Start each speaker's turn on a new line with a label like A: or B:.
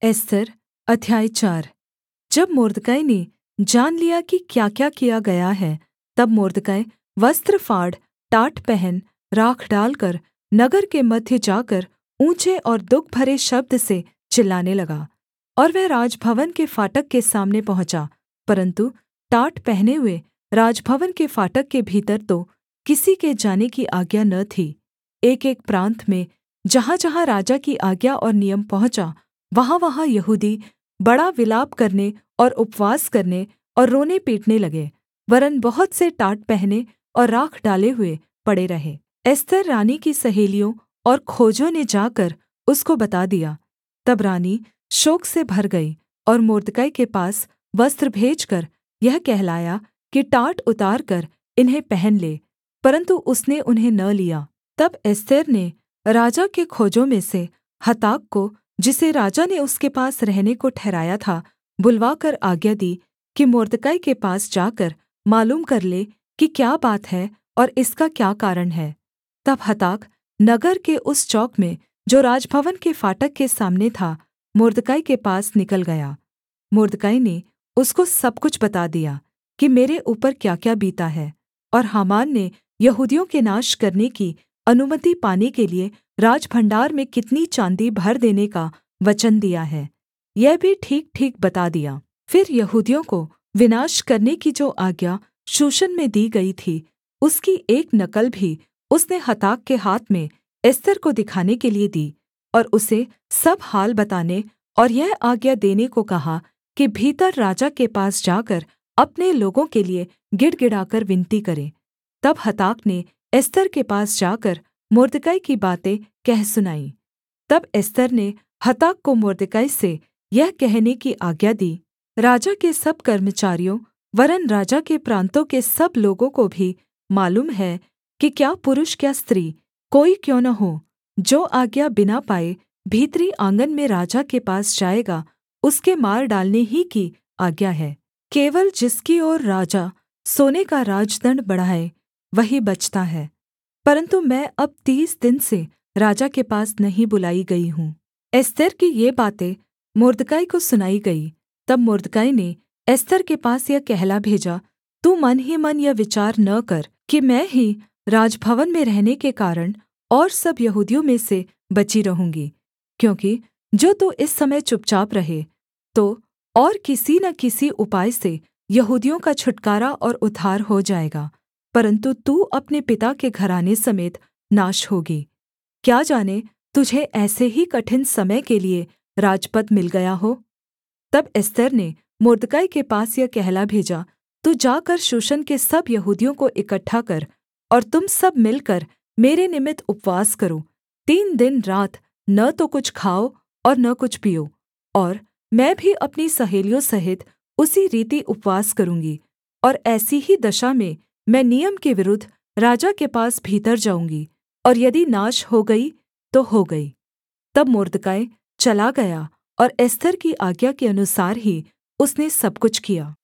A: एस्तर अध्याय 4। जब मोर्दकै ने जान लिया कि क्याक्या किया गया है, तब मोर्दकै वस्त्र फाड़, टाट पहन, राख डालकर नगर के मध्य जाकर ऊँचे और दुःख भरे शब्द से चिल्लाने लगा। और वह राजभवन के फाटक के सामने पहुँचा, परन्तु टाट पहने हुए राजभवन के फाटक के भीतर तो किसी के जाने की आज्ञा न थी। एकएक प्रान्त में जहाँजहाँ राजा की आज्ञा और नियम पहुँचा, वहाँवहाँ यहूदी बड़ा विलाप करने और उपवास करने और रोने पीटने लगे, वरन् बहुत से टाट पहने और राख डाले हुए पड़े रहे। एस्तर रानी की सहेलियों और खोजों ने जाकर उसको बता दिया। तब रानी शोक से भर गई और मोर्दकै के पास वस्त्र भेजकर यह कहलाया कि टाट उतारकर इन्हें पहन ले, परन्तु उसने उन्हें न लिया। तब एस्तर ने राजा के खोजों में से हताक को, जिसे राजा ने उसके पास रहने को ठहराया था, बुलवाकर आज्ञा दी कि मोर्दकै के पास जाकर मालूम कर ले कि क्या बात है और इसका क्या कारण है। तब हताक नगर के उस चौक में जो राजभवन के फाटक के सामने था, मोर्दकै के पास निकल गया। मोर्दकै ने उसको सब कुछ बता दिया कि मेरे ऊपर क्याक्या बीता है, और हामान ने यहूदियों के नाश करने की अनुमति पाने के लिये राजभण्डार में कितनी चाँदी भर देने का वचन दिया है, यह भी ठीक-ठीक बता दिया। फिर यहूदियों को विनाश करने की जो आज्ञा शूशन में दी गई थी, उसकी एक नकल भी उसने हताक के हाथ में एस्तर को दिखाने के लिये दी, और उसे सब हाल बताने और यह आज्ञा देने को कहा कि भीतर राजा के पास जाकर अपने लोगों के लिये गिड़गिड़ाकर विनती करे। तब हताक ने एस्तर के पास जाकर मोर्दकै की बातें कह सुनाईं। तब एस्तर ने हताक को मोर्दकै से यह कहने की आज्ञा दी, राजा के सब कर्मचारियों वरन् राजा के प्रान्तों के सब लोगों को भी मालूम है कि क्या पुरुष क्या स्त्री कोई क्यों न हो, जो आज्ञा बिना पाए भीतरी आँगन में राजा के पास जाएगा, उसके मार डालने ही की आज्ञा है। केवल जिसकी ओर राजा सोने का राजदण्ड बढ़ाए वही बचता है। परन्तु मैं अब 30 दिन से राजा के पास नहीं बुलाई गई हूँ। एस्तर की ये बातें मोर्दकै को सुनाई गई। तब मोर्दकै ने एस्तर के पास यह कहला भेजा, तू मन ही मन यह विचार न कर कि मैं ही राजभवन में रहने के कारण और सब यहूदियों में से बची रहूँगी, क्योंकि जो तू इस समय चुपचाप रहे, तो और किसी न किसी उपाय से यहूदियों का छुटकारा और उद्धार हो जाएगा, परन्तु तू अपने पिता के घराने समेत नाश होगी। क्या जाने तुझे ऐसे ही कठिन समय के लिये राजपद मिल गया हो। तब एस्तर ने मोर्दकै के पास यह कहला भेजा, तू जाकर शूशन के सब यहूदियों को इकट्ठा कर, और तुम सब मिलकर मेरे निमित्त उपवास करो। 3 दिन रात न तो कुछ खाओ और न कुछ पियो, और मैं भी अपनी सहेलियों सहित उसी रीति उपवास करूँगी। और ऐसी ही दशा में मैं नियम के विरुद्ध राजा के पास भीतर जाऊँगी, और यदि नाश हो गई तो हो गई। तब मोर्दकै चला गया, और एस्तर की आज्ञा के अनुसार ही उसने सब कुछ किया।